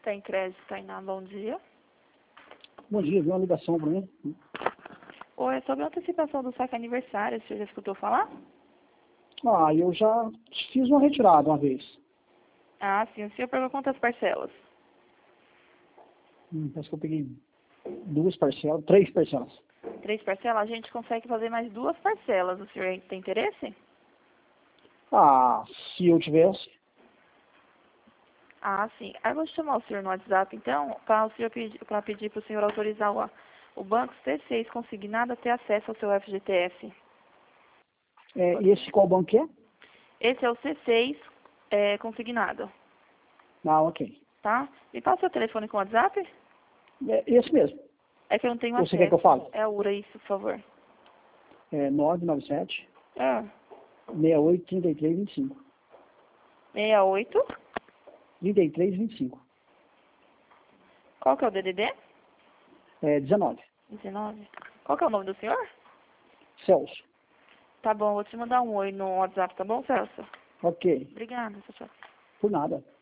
Sem crédito, Tainá, bom dia. Bom dia, viu uma ligação para mim? Oi, é sobre a antecipação do saque aniversário, o senhor já escutou falar? Ah, eu já fiz uma retirada uma vez. Ah, sim, o senhor pegou quantas parcelas? Parece que eu peguei 3 parcelas. 3 parcelas? A gente consegue fazer mais 2 parcelas. O senhor tem interesse? Ah, se eu tivesse. Ah, sim. Aí eu vou chamar o senhor no WhatsApp, então, para pedir para o senhor autorizar o banco C6 consignado a ter acesso ao seu FGTS. E esse qual banco que é? Esse é o C6 consignado, Ah, ok. tá? Me passa o seu telefone com o WhatsApp? É esse mesmo. É que eu não tenho Ou acesso. você quer que eu fale? É a URA, isso, por favor. É 997 Ah, 68 33 25. 68. 33 25. Qual que é o DDD? 19. 19. Qual que é o nome do senhor? Celso. Tá bom, vou te mandar um oi no WhatsApp, tá bom, Celso? Ok. Obrigada, tchau, tchau. Por nada.